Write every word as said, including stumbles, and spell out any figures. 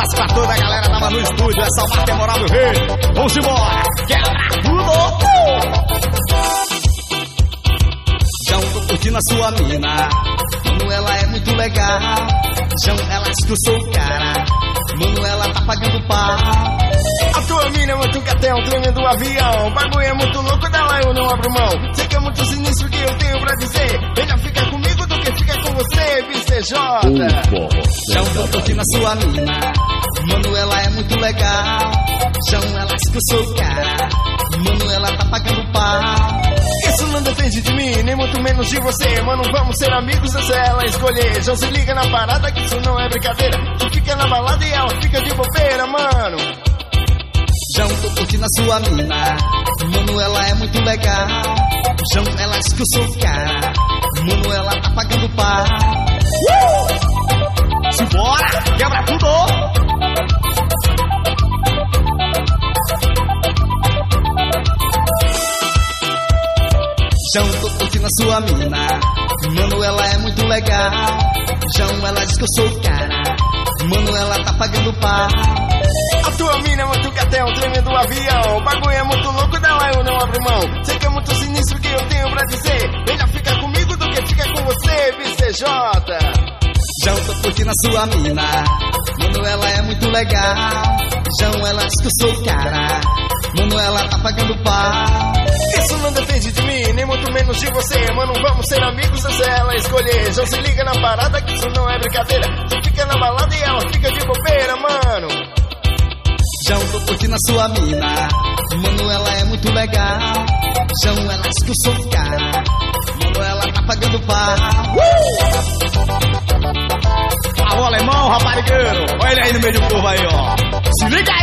abraço pra toda a galera, tava no estúdio, essa marca é moral, meu rei. Vamos embora, quebra tudo. João, tô curtindo a sua mina, mano, ela é muito legal. João, ela diz que eu sou o cara, mano, ela tá pagando pau. A tua mina é muito catão, tremendo avião. O bagulho é muito louco, dela eu não abro mão. Sei que é muito sinistro que eu tenho pra dizer. Melhor fica comigo do que fica com você, B C J. João, tô curtindo a sua mina, mano, ela é muito legal. João, ela diz que eu sou o cara, mano, ela tá pagando pau. Isso não depende de mim, nem muito menos de você. Mano, vamos ser amigos, essa é ela escolher. João, se liga na parada que isso não é brincadeira. Tu fica na balada e ela fica de bobeira, mano. João, tô curtindo a sua mina, mano, ela é muito legal. João, ela diz que eu sou o cara, mano, ela tá pagando pau. Uh! Simbora, quebra tudo. João, tô curtindo a sua mina, mano, ela é muito legal. João, ela diz que eu sou o cara, mano, ela tá pagando pau. A tua mina é muito catão, tremendo avião. O bagulho é muito louco, dela eu não abro mão. Sei que é muito sinistro que eu tenho pra dizer. Melhor fica comigo do que fica com você, B C J. João, tô curtindo a sua mina, mano, ela é muito legal. João, ela diz que eu sou o cara, mano, ela tá pagando pau. Isso não depende de mim, nem muito menos de você. Mano, vamos ser amigos, essa é ela escolher. João, se liga na parada que isso não é brincadeira. Tu fica na balada e ela fica de bobeira, mano. João, tô curtindo a sua mina, mano, ela é muito legal. João, ela diz que eu sou o cara, mano, ela tá pagando pau. Uh! Alô, alemão, raparigueiro, olha ele aí no meio do povo aí, ó. Se liga